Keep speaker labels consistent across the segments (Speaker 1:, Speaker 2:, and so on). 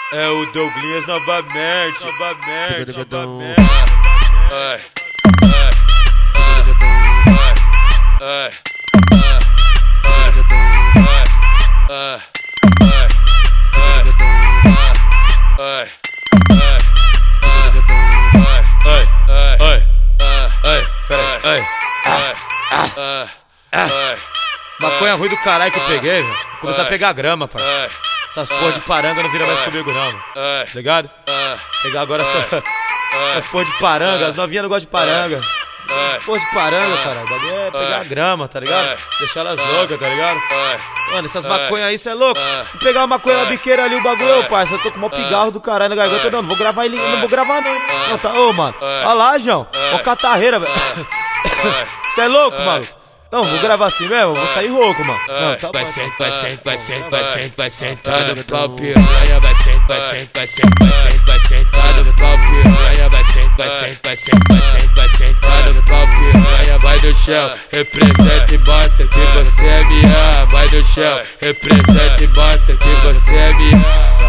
Speaker 1: É o Douglinhas novamente. Ai. Maconha ruim do caralho que eu peguei, velho. Vou começar a pegar grama, pai. Essas porra de paranga não vira mais comigo, não, mano. Ligado? Pegar agora essas porra de paranga. As novinhas não gostam de paranga. Porra de paranga, caralho. O bagulho é pegar grama, tá ligado? Deixar elas loucas, tá ligado? Mano, essas maconhas aí, cê é louco? Vou pegar uma maconha na biqueira ali, o bagulho, parça. Eu tô com o maior pigarro do caralho na garganta. Não vou gravar ele, não vou gravar, não. Não, tá, ô, mano. Olha lá, João. Ó, catarreira, velho. Cê é louco, maluco? Não, vou gravar assim mesmo, vou sair rouco, mano. Não, tá bom.
Speaker 2: Vai sentar no pau, piranha. Vai sentar no pau, piranha. Vai sentar no pau, piranha. Vai no chão, representa e mostra que você me ama. Vai no chão, representa e mostra que você me ama.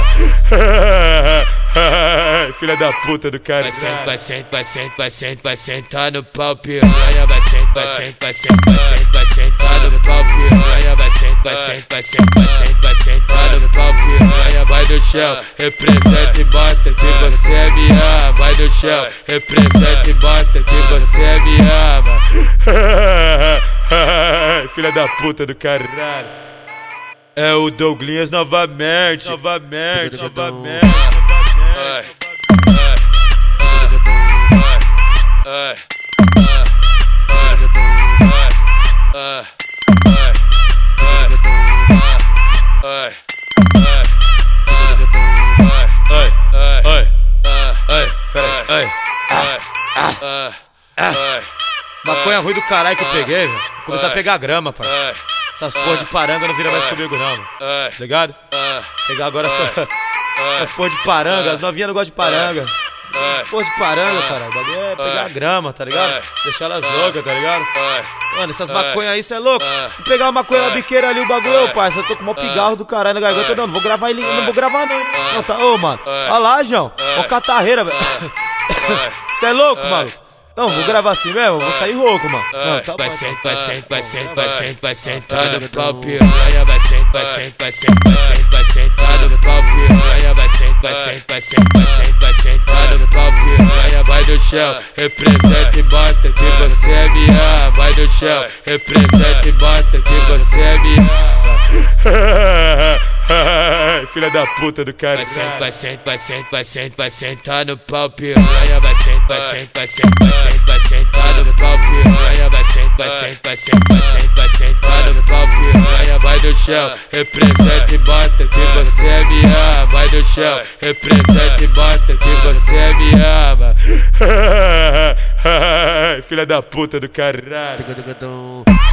Speaker 1: Filha da puta do cara.
Speaker 2: Vai sentar no pau, piranha. Vai sentar no pau, piranha. Vai sentar no pau, piranha. Vai no chão, representa e mostra que você me ama. Vai no chão, representa e mostra que você me ama.
Speaker 1: Filha da puta do caralho. É o Douglinhas novamente. Maconha ruim do caralho que eu peguei, velho. Vou começar a pegar grama, pai. Essas porra de paranga não vira mais comigo, não, mano. Ligado? Pegar agora essas porra de paranga. As novinhas não gostam de paranga. Porra de paranga, caralho. O bagulho é pegar grama, tá ligado? Deixar elas loucas, tá ligado? Mano, essas maconhas aí, cê é louco? Vou pegar uma maconha na biqueira ali, o bagulho, parça. Eu tô com o maior pigarro do caralho na garganta. Não vou gravar ele, não vou gravar, não. Não, tá, ô, mano. Olha lá, João. Ó, catarreira, velho. Cê é louco, maluco? Não, vou gravar assim mesmo, vou sair rouco, mano. Não, tá bom.
Speaker 2: Vai sentar no pau, piranha. Vai sentar no pau, piranha. Vai sentar no pau, piranha. Vai no chão, representa e mostra que você me ama. Vai no chão, representa e mostra que você me ama.
Speaker 1: Filha da puta do cara.
Speaker 2: Vai sentar no pau, piranha. Vai sentar no pau, piranha. Vai sentar no pau, piranha. Vai no chão, representa e mostra que você me ama. Vai no chão, representa e mostra que você me ama.
Speaker 1: Filha da puta do caralho.